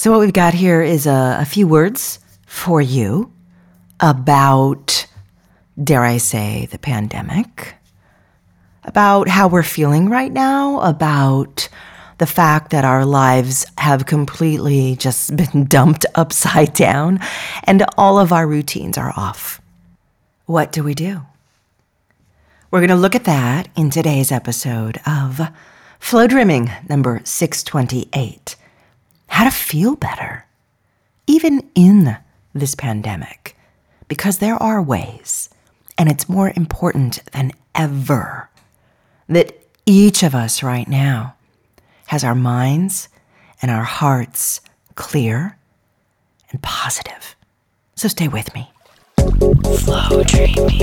So what we've got here is a few words for you about, dare I say, the pandemic, about how we're feeling right now, about the fact that our lives have completely just been dumped upside down and all of our routines are off. What do we do? We're going to look at that in today's episode of Flow Dreaming number 628. How to feel better, even in this pandemic, because there are ways, and it's more important than ever that each of us right now has our minds and our hearts clear and positive. So stay with me. Flow Dreaming.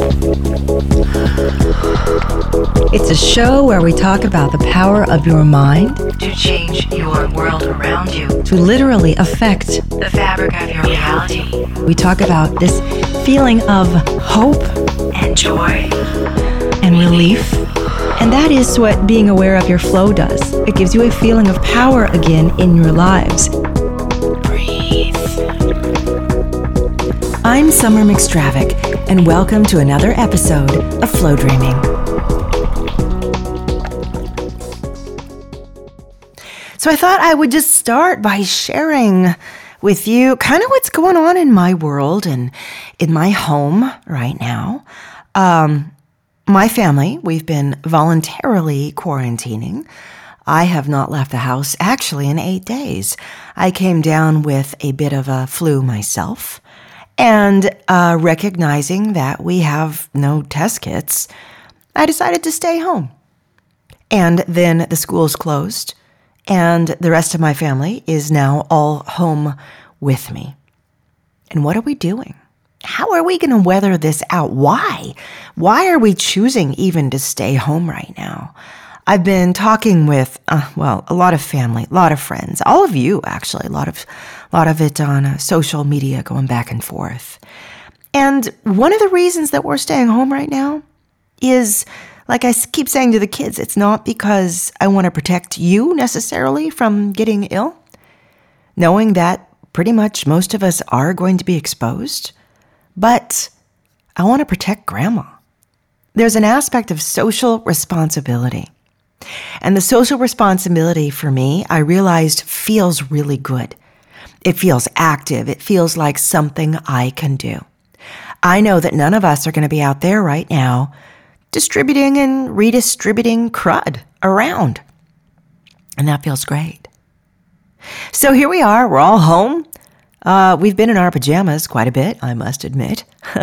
It's a show where we talk about the power of your mind To change your world around you, to literally affect. the fabric of your reality, We talk about this feeling of hope and joy. and relief. And that is what being aware of your flow does. It gives you a feeling of power again in your lives. Breathe. I'm Summer McStravick, and welcome to another episode of Flow Dreaming. So I thought I would just start by sharing with you kind of what's going on in my world and in my home right now. My family, we've been voluntarily quarantining. I have not left the house actually in 8 days. I came down with a bit of a flu myself, and recognizing that we have no test kits, I decided to stay home. And then the schools closed, and the rest of my family is now all home with me. And what are we doing? How are we going to weather this out? Why? Why are we choosing even to stay home right now? I've been talking with, a lot of family, a lot of friends, all of you actually, a lot of it on social media going back and forth. And one of the reasons that we're staying home right now is, like I keep saying to the kids, it's not because I want to protect you necessarily from getting ill, knowing that pretty much most of us are going to be exposed, but I want to protect Grandma. There's an aspect of social responsibility. And the social responsibility for me, I realized, feels really good. It feels active. It feels like something I can do. I know that none of us are going to be out there right now distributing and redistributing crud around. And that feels great. So here we are. We're all home. We've been in our pajamas quite a bit, I must admit.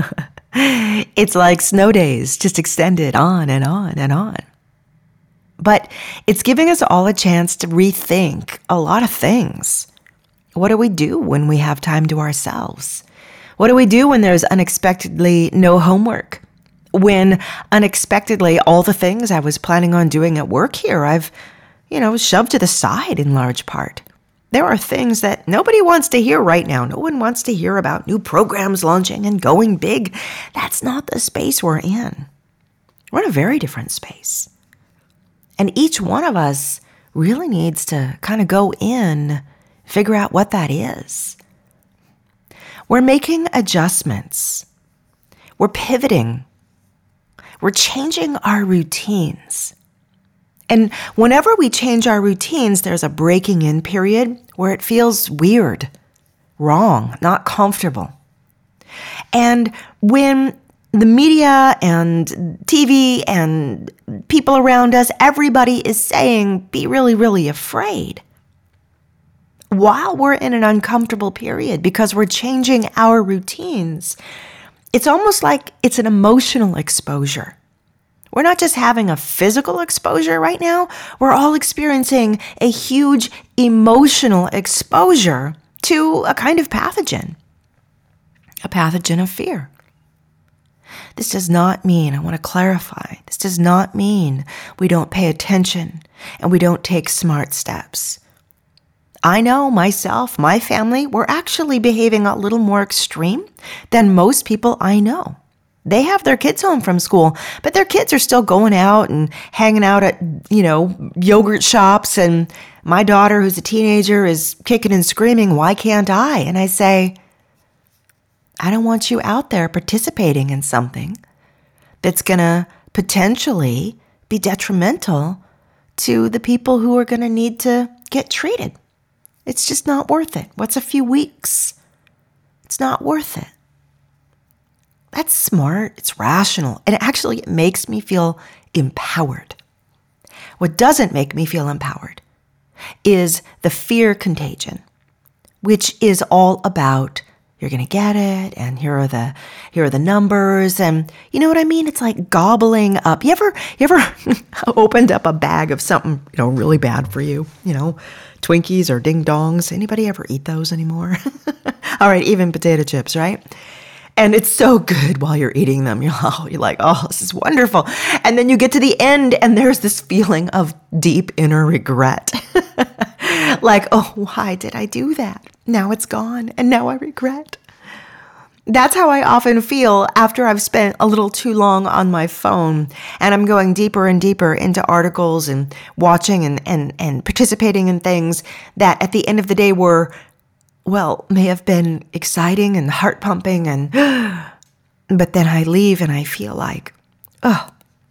It's like snow days, just extended on and on and on. But it's giving us all a chance to rethink a lot of things. What do we do when we have time to ourselves? What do we do when there's unexpectedly no homework? When unexpectedly all the things I was planning on doing at work here, I've, shoved to the side in large part. There are things that nobody wants to hear right now. No one wants to hear about new programs launching and going big. That's not the space we're in. We're in a very different space. And each one of us really needs to kind of go in, figure out what that is. We're making adjustments. We're pivoting. We're changing our routines. And whenever we change our routines, there's a breaking in period where it feels weird, wrong, not comfortable. And when the media and TV and people around us, everybody is saying, be really, really afraid. While we're in an uncomfortable period because we're changing our routines, it's almost like it's an emotional exposure. We're not just having a physical exposure right now. We're all experiencing a huge emotional exposure to a kind of pathogen, a pathogen of fear. This does not mean, I want to clarify, this does not mean we don't pay attention and we don't take smart steps. I know myself, my family, we're actually behaving a little more extreme than most people I know. They have their kids home from school, but their kids are still going out and hanging out at, yogurt shops. And my daughter, who's a teenager, is kicking and screaming, why can't I? And I say, I don't want you out there participating in something that's going to potentially be detrimental to the people who are going to need to get treated. It's just not worth it. What's a few weeks? It's not worth it. That's smart. It's rational. And it makes me feel empowered. What doesn't make me feel empowered is the fear contagion, which is all about you're going to get it, and here are the numbers, and you know what I mean? It's like gobbling up. You ever opened up a bag of something, really bad for you, Twinkies or Ding Dongs? Anybody ever eat those anymore? All right, even potato chips, right? And it's so good while you're eating them. You're like, oh, this is wonderful. And then you get to the end and there's this feeling of deep inner regret. Like, oh, why did I do that? Now it's gone and now I regret. That's how I often feel after I've spent a little too long on my phone and I'm going deeper and deeper into articles and watching and participating in things that at the end of the day may have been exciting and heart pumping, but then I leave and I feel like, oh,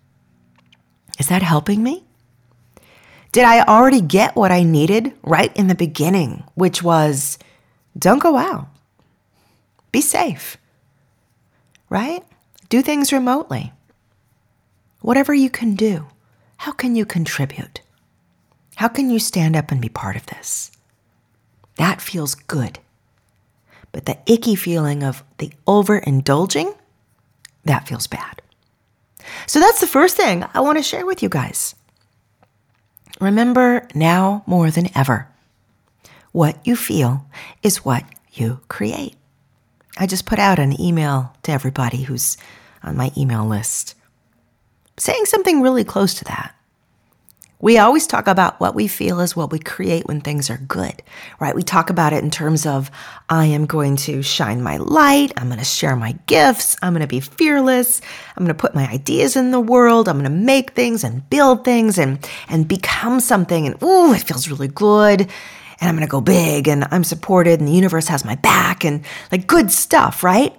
is that helping me? Did I already get what I needed right in the beginning, which was don't go out, be safe, right? Do things remotely. Whatever you can do, how can you contribute? How can you stand up and be part of this? That feels good. But the icky feeling of the overindulging, that feels bad. So that's the first thing I want to share with you guys. Remember now more than ever, what you feel is what you create. I just put out an email to everybody who's on my email list, saying something really close to that. We always talk about what we feel is what we create when things are good, right? We talk about it in terms of, I am going to shine my light. I'm going to share my gifts. I'm going to be fearless. I'm going to put my ideas in the world. I'm going to make things and build things and become something. And ooh, it feels really good. And I'm going to go big and I'm supported and the universe has my back and like good stuff, right?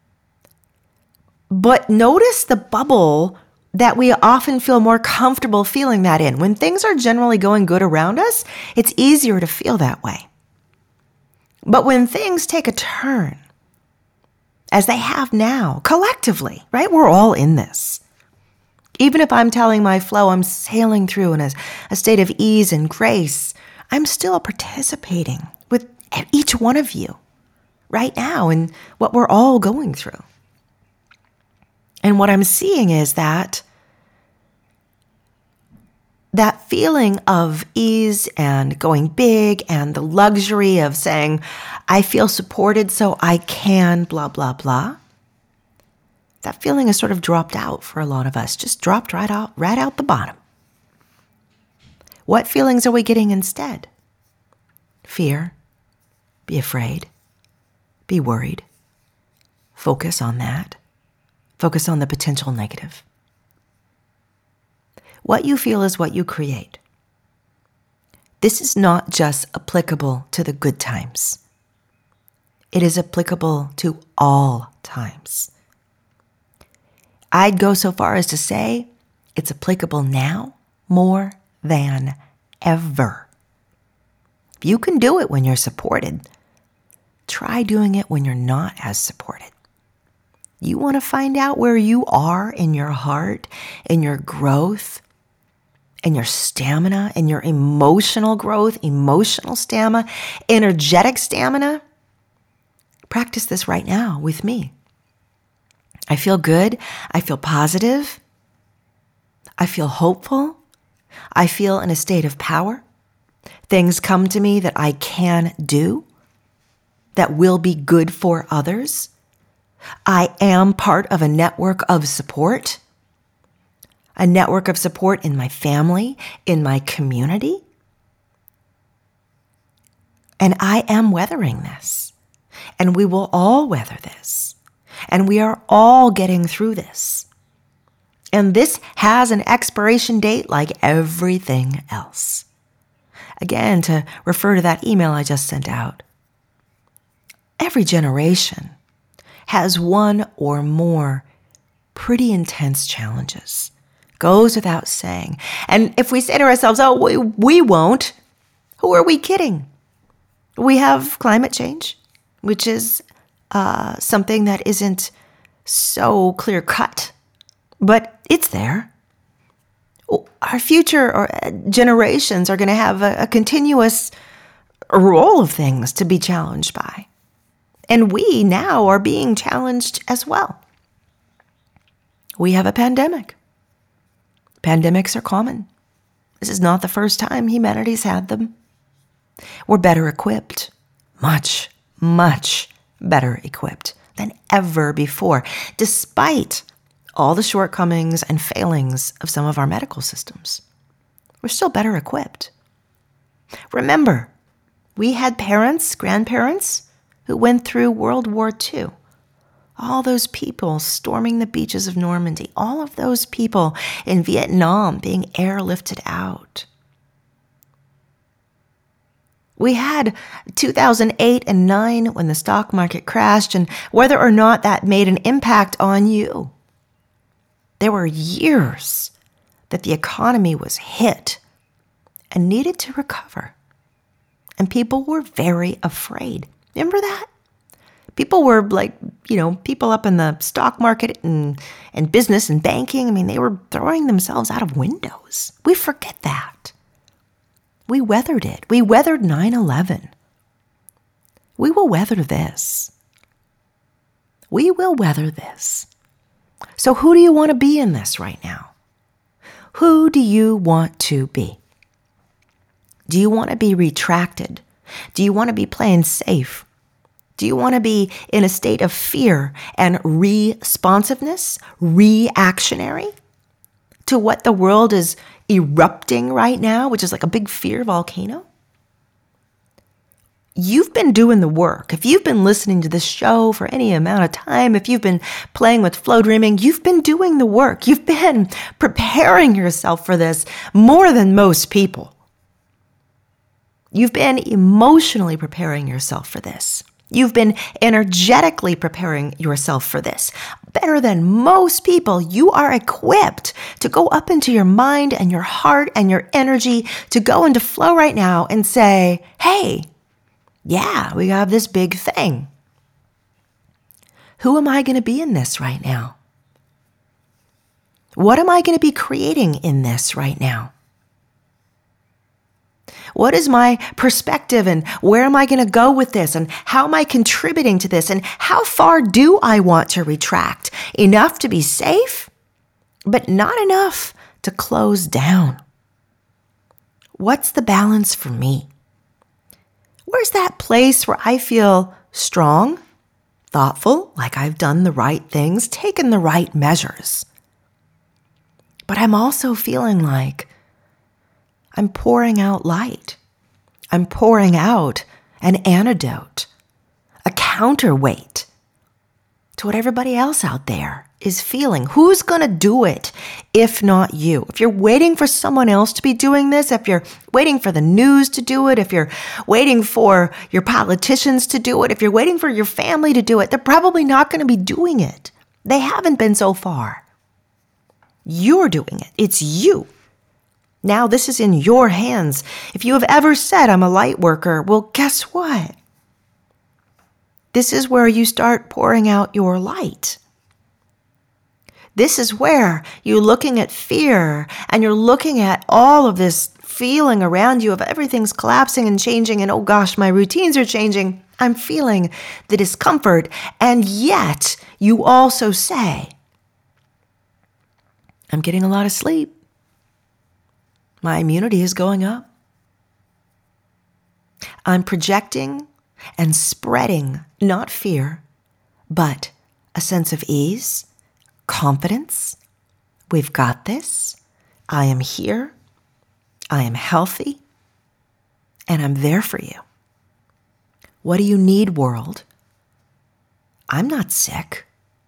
But notice the bubble that we often feel more comfortable feeling that in. When things are generally going good around us, it's easier to feel that way. But when things take a turn, as they have now, collectively, right? We're all in this. Even if I'm telling my flow, I'm sailing through in a state of ease and grace, I'm still participating with each one of you right now in what we're all going through. And what I'm seeing is that feeling of ease and going big and the luxury of saying, I feel supported so I can blah, blah, blah. That feeling has sort of dropped out for a lot of us, just dropped right out the bottom. What feelings are we getting instead? Fear, be afraid, be worried. Focus on that. Focus on the potential negative. What you feel is what you create. This is not just applicable to the good times. It is applicable to all times. I'd go so far as to say it's applicable now more than ever. If you can do it when you're supported, try doing it when you're not as supported. You want to find out where you are in your heart, in your growth, in your stamina, in your emotional growth, emotional stamina, energetic stamina? Practice this right now with me. I feel good. I feel positive. I feel hopeful. I feel in a state of power. Things come to me that I can do that will be good for others. I am part of a network of support in my family, in my community. And I am weathering this. And we will all weather this. And we are all getting through this. And this has an expiration date like everything else. Again, to refer to that email I just sent out, every generation has one or more pretty intense challenges. Goes without saying. And if we say to ourselves, oh, we won't, who are we kidding? We have climate change, which is something that isn't so clear cut, but it's there. Our future generations are going to have a continuous roll of things to be challenged by. And we now are being challenged as well. We have a pandemic. Pandemics are common. This is not the first time humanity's had them. We're better equipped, much, much better equipped than ever before, despite all the shortcomings and failings of some of our medical systems. We're still better equipped. Remember, we had parents, grandparents, who went through World War II. All those people storming the beaches of Normandy, all of those people in Vietnam being airlifted out. We had 2008 and 2009 when the stock market crashed, and whether or not that made an impact on you. There were years that the economy was hit and needed to recover. And people were very afraid. Remember that? People were people up in the stock market and business and banking. I mean, they were throwing themselves out of windows. We forget that. We weathered it. We weathered 9/11. We will weather this. We will weather this. So who do you want to be in this right now? Who do you want to be? Do you want to be retracted? Do you want to be playing safe? Do you want to be in a state of fear and responsiveness, reactionary to what the world is erupting right now, which is like a big fear volcano? You've been doing the work. If you've been listening to this show for any amount of time, if you've been playing with Flow Dreaming, you've been doing the work. You've been preparing yourself for this more than most people. You've been emotionally preparing yourself for this. You've been energetically preparing yourself for this. Better than most people, you are equipped to go up into your mind and your heart and your energy to go into flow right now and say, hey, yeah, we have this big thing. Who am I going to be in this right now? What am I going to be creating in this right now? What is my perspective and where am I going to go with this and how am I contributing to this and how far do I want to retract? Enough to be safe, but not enough to close down. What's the balance for me? Where's that place where I feel strong, thoughtful, like I've done the right things, taken the right measures? But I'm also feeling like I'm pouring out light. I'm pouring out an antidote, a counterweight to what everybody else out there is feeling. Who's going to do it if not you? If you're waiting for someone else to be doing this, if you're waiting for the news to do it, if you're waiting for your politicians to do it, if you're waiting for your family to do it, they're probably not going to be doing it. They haven't been so far. You're doing it. It's you. Now this is in your hands. If you have ever said, I'm a light worker, well, guess what? This is where you start pouring out your light. This is where you're looking at fear and you're looking at all of this feeling around you of everything's collapsing and changing and, oh gosh, my routines are changing. I'm feeling the discomfort. And yet you also say, I'm getting a lot of sleep. My immunity is going up. I'm projecting and spreading not fear, but a sense of ease, confidence. We've got this. I am here. I am healthy. And I'm there for you. What do you need, world? I'm not sick.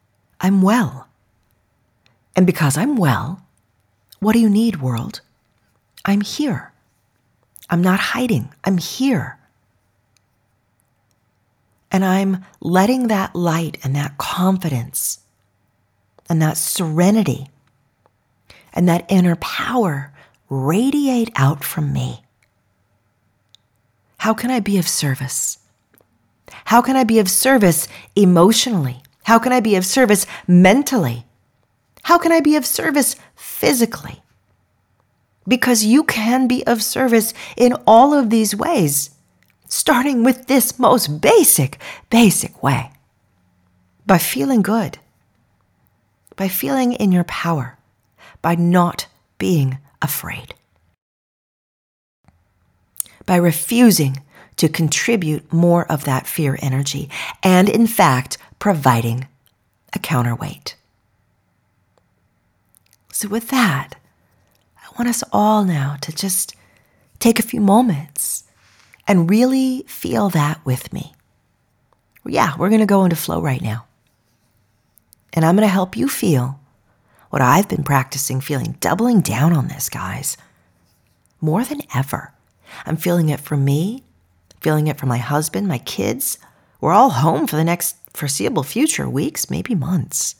I'm well. And because I'm well, what do you need, world? I'm here. I'm not hiding. I'm here. And I'm letting that light and that confidence and that serenity and that inner power radiate out from me. How can I be of service? How can I be of service emotionally? How can I be of service mentally? How can I be of service physically? Because you can be of service in all of these ways, starting with this most basic way. By feeling good, by feeling in your power, by not being afraid, by refusing to contribute more of that fear energy, and in fact, providing a counterweight. So with that, I want us all now to just take a few moments and really feel that with me. Yeah, we're going to go into flow right now. And I'm going to help you feel what I've been practicing feeling, doubling down on this, guys. More than ever. I'm feeling it for me, feeling it for my husband, my kids. We're all home for the next foreseeable future, weeks, maybe months.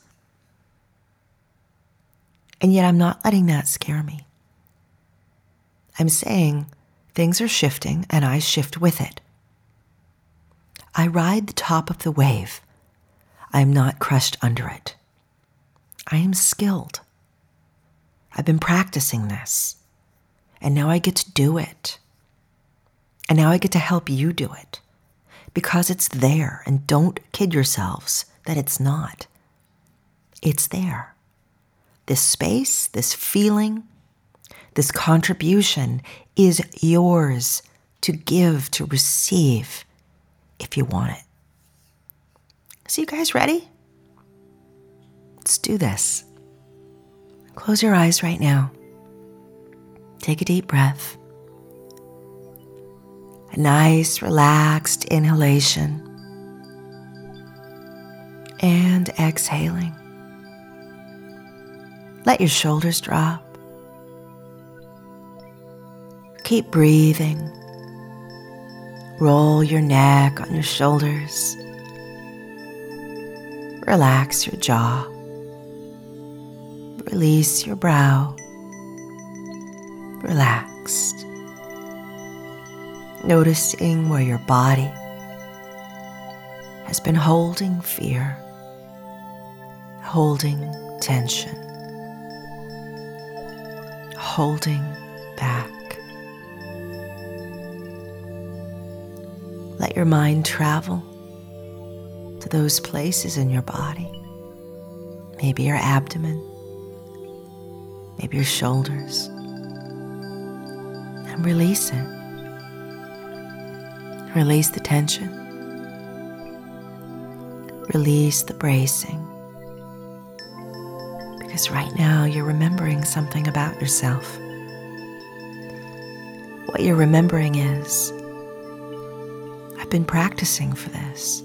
And yet I'm not letting that scare me. I'm saying things are shifting and I shift with it. I ride the top of the wave. I am not crushed under it. I am skilled. I've been practicing this. And now I get to do it. And now I get to help you do it. Because it's there. And don't kid yourselves that it's not. It's there. This space, this feeling, this contribution is yours to give, to receive, if you want it. So you guys ready? Let's do this. Close your eyes right now. Take a deep breath. A nice, relaxed inhalation. And exhaling. Let your shoulders drop. Keep breathing. Roll your neck on your shoulders. Relax your jaw. Release your brow. Relaxed. Noticing where your body has been holding fear, holding tension, holding back. Let your mind travel to those places in your body. Maybe your abdomen, maybe your shoulders. And release it. Release the tension. Release the bracing. Because right now you're remembering something about yourself. What you're remembering is, I've been practicing for this.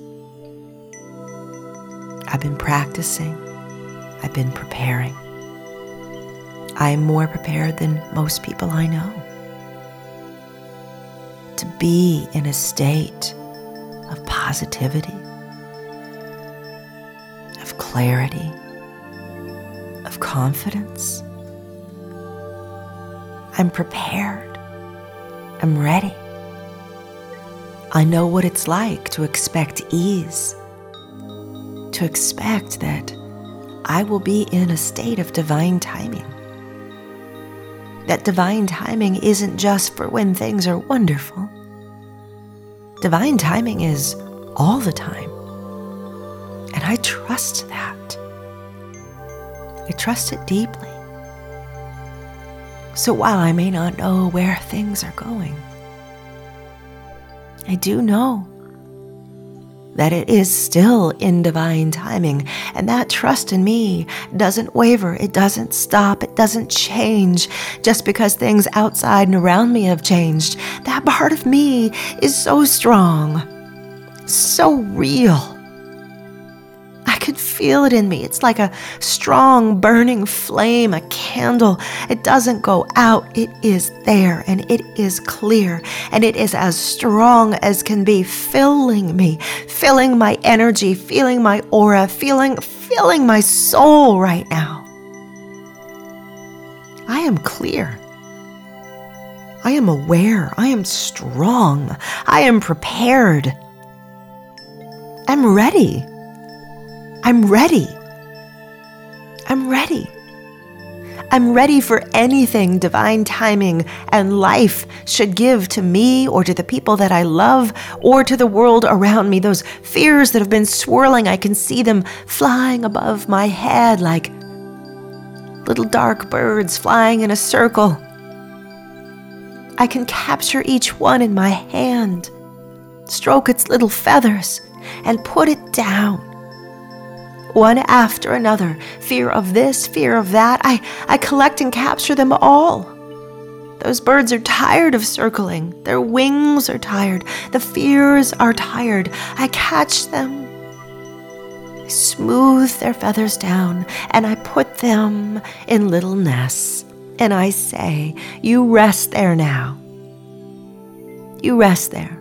I've been practicing. I've been preparing. I am more prepared than most people I know. To be in a state of positivity, of clarity, of confidence. I'm prepared. I'm ready. I know what it's like to expect ease, to expect that I will be in a state of divine timing. That divine timing isn't just for when things are wonderful. Divine timing is all the time. And I trust that. I trust it deeply. So while I may not know where things are going, I do know that it is still in divine timing, and that trust in me doesn't waver, it doesn't stop, it doesn't change just because things outside and around me have changed. That part of me is so strong, so real. I could feel it in me. It's like a strong burning flame, a candle. It doesn't go out. It is there, and it is clear, and it is as strong as can be, filling me, filling my energy, feeling my aura, filling my soul right now. I am clear. I am aware. I am strong. I am prepared. I'm ready. I'm ready. I'm ready. I'm ready for anything divine timing and life should give to me or to the people that I love or to the world around me. Those fears that have been swirling, I can see them flying above my head like little dark birds flying in a circle. I can capture each one in my hand, stroke its little feathers, and put it down. One after another, fear of this, fear of that, I collect and capture them all. Those birds are tired of circling. Their wings are tired. The fears are tired. I catch them. I smooth their feathers down, and I put them in little nests. And I say, you rest there now. You rest there.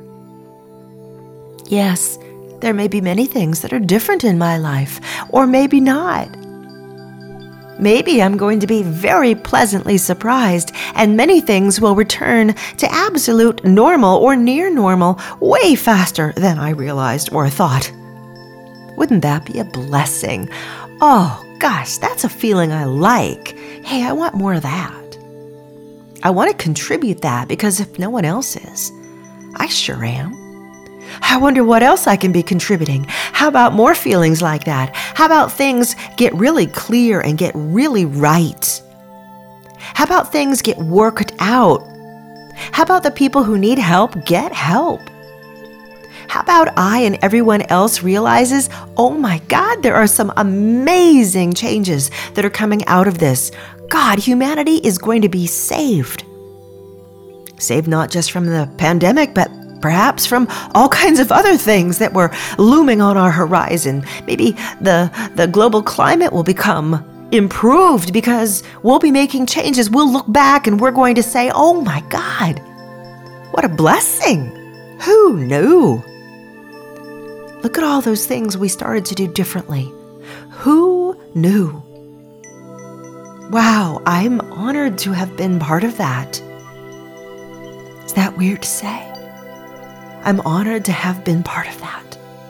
Yes, there may be many things that are different in my life, or maybe not. Maybe I'm going to be very pleasantly surprised, and many things will return to absolute normal or near normal way faster than I realized or thought. Wouldn't that be a blessing? Oh, gosh, that's a feeling I like. Hey, I want more of that. I want to contribute that because if no one else is, I sure am. I wonder what else I can be contributing. How about more feelings like that? How about things get really clear and get really right? How about things get worked out? How about the people who need help get help? How about I and everyone else realizes, oh my God, there are some amazing changes that are coming out of this. God, humanity is going to be saved. Saved not just from the pandemic, but perhaps from all kinds of other things that were looming on our horizon. Maybe the global climate will become improved because we'll be making changes. We'll look back and we're going to say, oh my God, what a blessing. Who knew? Look at all those things we started to do differently. Who knew? Wow, I'm honored to have been part of that. Is that weird to say? I'm honored to have been part of that.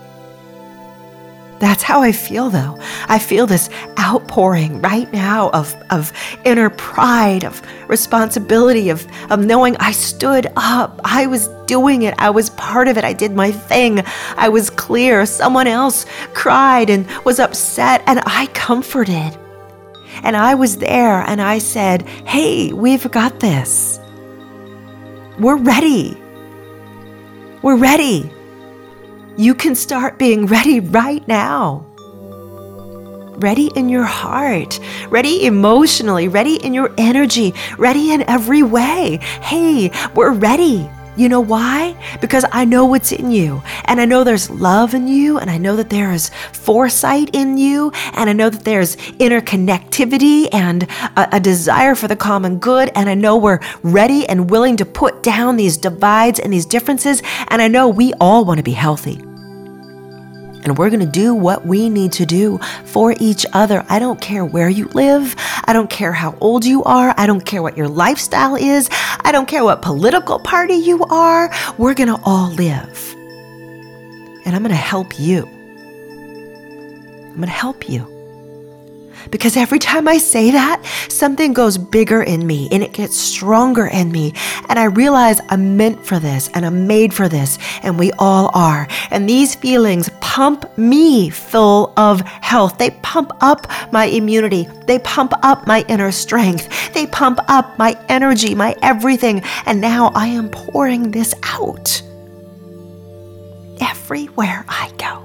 That's how I feel, though. I feel this outpouring right now of inner pride, of responsibility, of knowing I stood up. I was doing it. I was part of it. I did my thing. I was clear. Someone else cried and was upset, and I comforted. And I was there, and I said, hey, we've got this. We're ready. We're ready. You can start being ready right now. Ready in your heart, ready emotionally, ready in your energy, ready in every way. Hey, we're ready. You know why? Because I know what's in you, and I know there's love in you, and I know that there is foresight in you, and I know that there's interconnectivity and a desire for the common good, and I know we're ready and willing to put down these divides and these differences, and I know we all want to be healthy. And we're going to do what we need to do for each other. I don't care where you live. I don't care how old you are. I don't care what your lifestyle is. I don't care what political party you are. We're going to all live. And I'm going to help you. I'm going to help you. Because every time I say that, something goes bigger in me and it gets stronger in me. And I realize I'm meant for this and I'm made for this, and we all are. And these feelings pump me full of health. They pump up my immunity. They pump up my inner strength. They pump up my energy, my everything. And now I am pouring this out everywhere I go.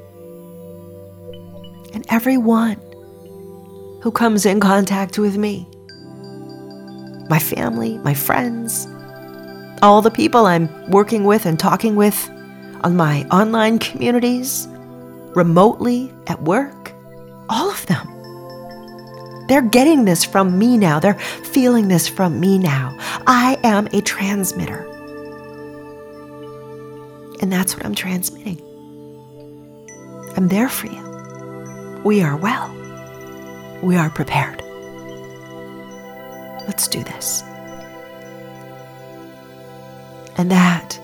And everyone who comes in contact with me, my family, my friends, all the people I'm working with and talking with on my online communities, remotely, at work, all of them. They're getting this from me now. They're feeling this from me now. I am a transmitter. And that's what I'm transmitting. I'm there for you. We are well. We are prepared. Let's do this. And that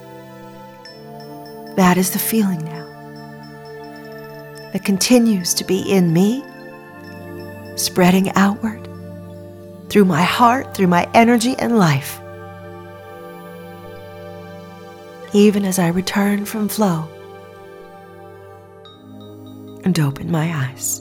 is the feeling now that continues to be in me, spreading outward through my heart, through my energy and life. Even as I return from flow and open my eyes.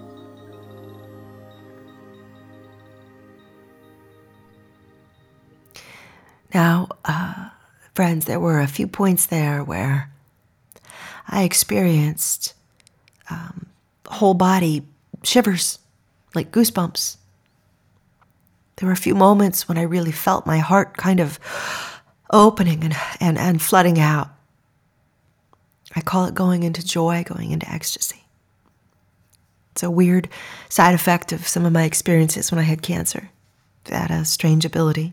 Now, friends, there were a few points there where I experienced whole body shivers, like goosebumps. There were a few moments when I really felt my heart kind of opening and flooding out. I call it going into joy, going into ecstasy. It's a weird side effect of some of my experiences when I had cancer. That a strange ability.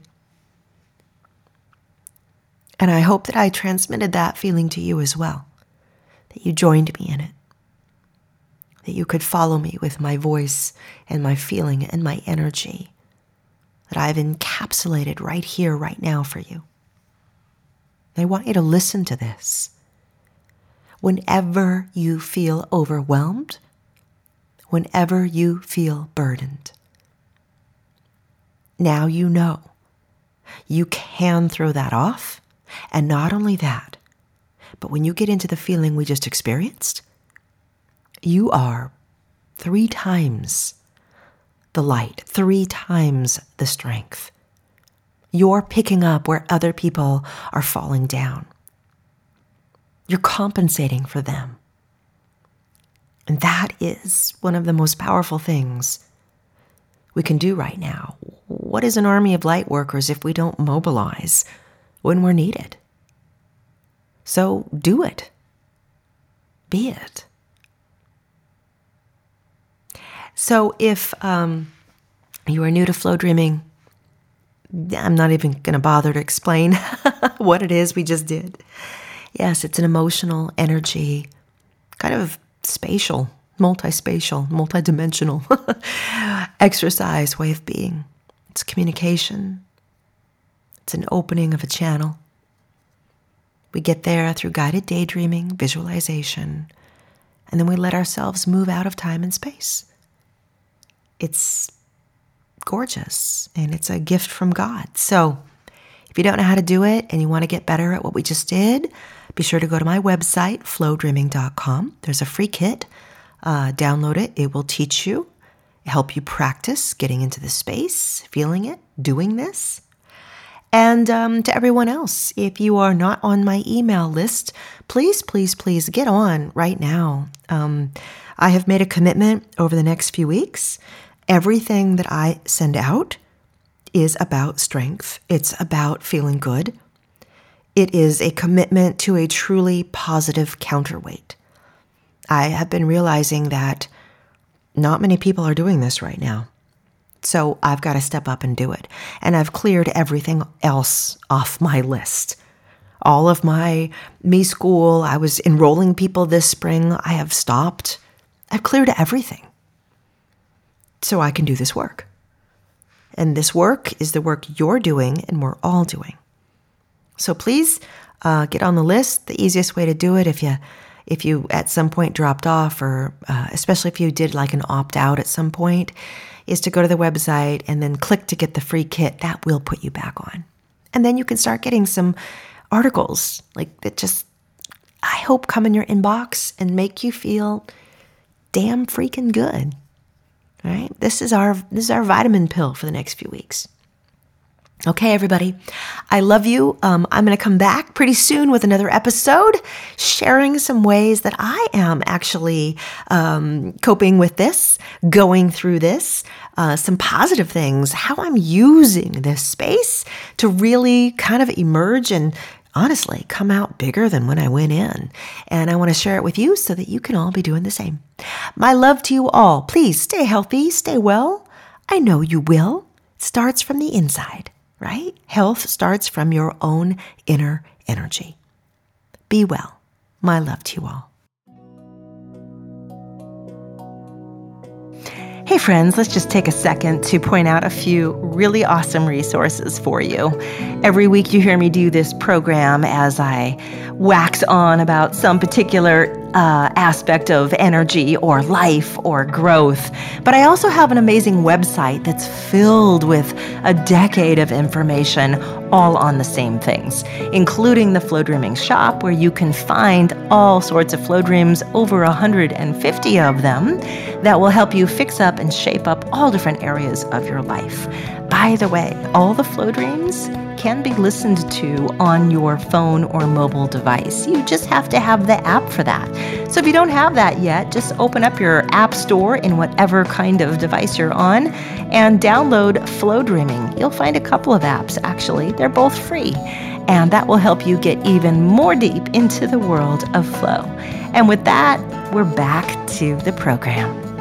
And I hope that I transmitted that feeling to you as well, that you joined me in it, that you could follow me with my voice and my feeling and my energy that I've encapsulated right here, right now for you. I want you to listen to this. Whenever you feel overwhelmed, whenever you feel burdened, now you know you can throw that off. And not only that, but when you get into the feeling we just experienced, you are 3 times the light, 3 times the strength. You're picking up where other people are falling down. You're compensating for them. And that is one of the most powerful things we can do right now. What is an army of light workers if we don't mobilize when we're needed? So do it. Be it. So if you are new to Flow Dreaming, I'm not even going to bother to explain what it is we just did. Yes, it's an emotional energy, kind of spatial, multispatial, multidimensional exercise way of being. It's communication. It's an opening of a channel. We get there through guided daydreaming, visualization, and then we let ourselves move out of time and space. It's gorgeous, and it's a gift from God. So if you don't know how to do it and you want to get better at what we just did, be sure to go to my website, flowdreaming.com. There's a free kit. Download it. It will teach you, help you practice getting into the space, feeling it, doing this. And to everyone else, if you are not on my email list, please, please, please get on right now. I have made a commitment over the next few weeks. Everything that I send out is about strength. It's about feeling good. It is a commitment to a truly positive counterweight. I have been realizing that not many people are doing this right now. So I've got to step up and do it. And I've cleared everything else off my list. All of my Me School, I was enrolling people this spring. I have stopped. I've cleared everything so I can do this work. And this work is the work you're doing and we're all doing. So please get on the list. The easiest way to do it if you at some point dropped off, or especially if you did like an opt-out at some point, is to go to the website and then click to get the free kit. That will put you back on. And then you can start getting some articles like that just, I hope, come in your inbox and make you feel damn freaking good. All right? This is our vitamin pill for the next few weeks. Okay, everybody, I love you. I'm going to come back pretty soon with another episode, sharing some ways that I am actually coping with this, going through this, some positive things, how I'm using this space to really kind of emerge and honestly come out bigger than when I went in. And I want to share it with you so that you can all be doing the same. My love to you all. Please stay healthy, stay well. I know you will. It starts from the inside, right? Health starts from your own inner energy. Be well. My love to you all. Hey friends, let's just take a second to point out a few really awesome resources for you. Every week you hear me do this program as I wax on about some particular aspect of energy or life or growth. But I also have an amazing website that's filled with a decade of information all on the same things, including the Flow Dreaming Shop, where you can find all sorts of flow dreams, over 150 of them, that will help you fix up and shape up all different areas of your life. By the way, all the flow dreams can be listened to on your phone or mobile device. You just have to have the app for that. So if you don't have that yet, just open up your app store in whatever kind of device you're on and download Flow Dreaming. You'll find a couple of apps, actually. They're both free. And that will help you get even more deep into the world of flow. And with that, we're back to the program.